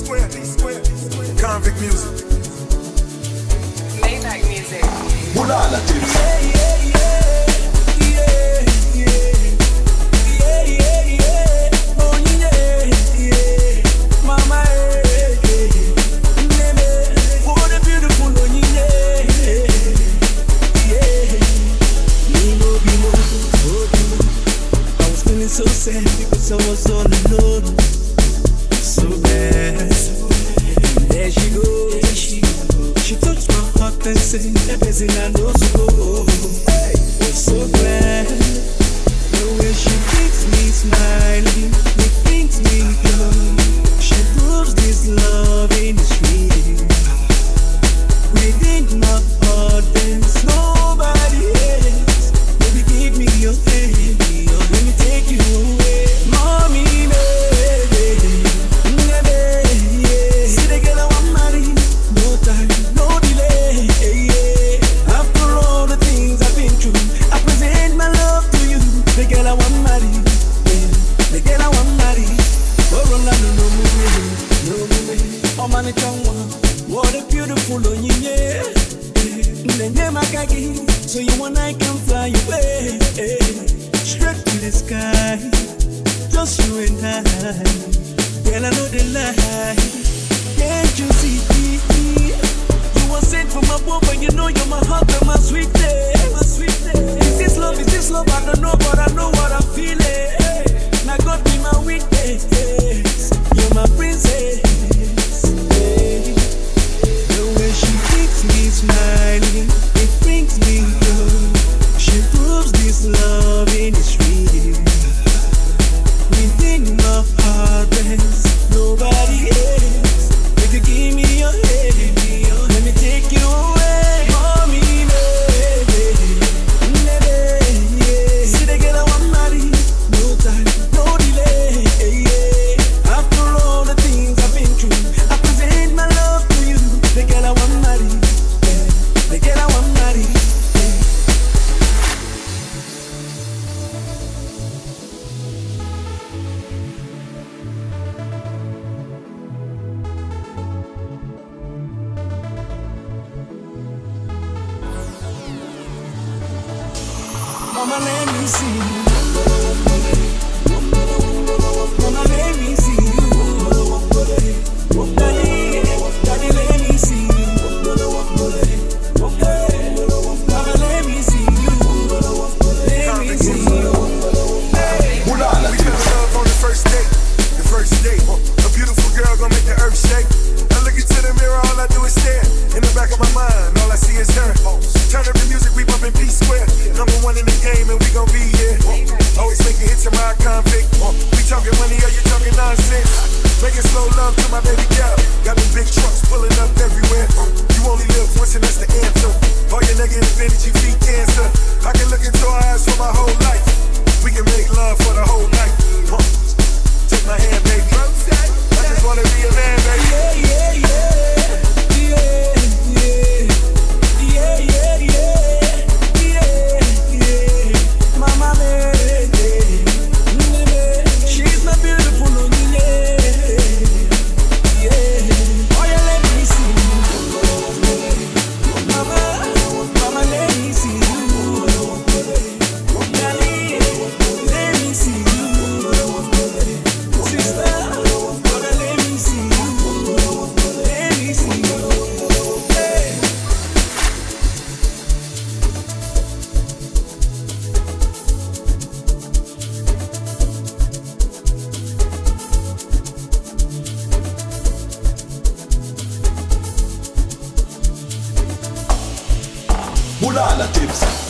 Convict music. Maybach music. Mulala tips. So sad because I was all alone, so bad. And there she goes, she touched my heart and said, everything I know so. Hey, was so glad. The way she makes me smiling, it brings me joy. She proves this love ain't real. Within my heart there's nobody else. Baby, give me your hand. Let me take you away, mommy, baby, yeah. See the girl I want marry, no time, no delay, yeah. After all the things I've been through, I present my love to you. The girl I want marry, yeah. The girl I want marry. Oh, no movie. Oh, man, it's on one. What a beautiful one, yeah. The name I can so you and I can fly away. Straight to the sky, just you and I. Girl, I know the lie. Can't you see? You were sent from above, and you know you're my heart and my sweetness. Is this love? I don't know, but I know what I'm feeling. Now God be my witness. You're my princess. The way she keeps me smiling, it brings me joy. She proves this love ain't real. Within my heart there's nobody else. If you give me your hand, let me take you away, mommy, baby, yeah. See the girl I want marry, no time, no delay, yeah. After all the things I've been through, I present my love to you. The girl I want marry, yeah. The girl I want marry. Mama, let me see you. Mama, let me see you. Daddy, let me see you. Mama, let me see you. Let me see you. Mulala We fell in tips. love on the first date. The first date. A beautiful girl gonna make the earth shake. I look into the mirror, all I do is stare. In the back of my mind, all I see is her. Turn up the music, we bumpin' P Square. Number one in the game, and we gon' be here. Always making hits in my convict. We talking money, or you talking nonsense? Making slow love to my baby girl. Got them big trucks pulling up everywhere. You only live once, and that's the answer. All your negative energy feed cancer. I can look into her eyes for my whole life. We can make love for the whole night. Take my hand, baby. I just wanna be a man, baby. Mama, baby, she's my beautiful only lady. Yeah. Oh, yeah, let me see you. Mama, let me see you. Daddy, let me see you. Sister, brother, let me see you. Let me see you. Hey. Mulala tips.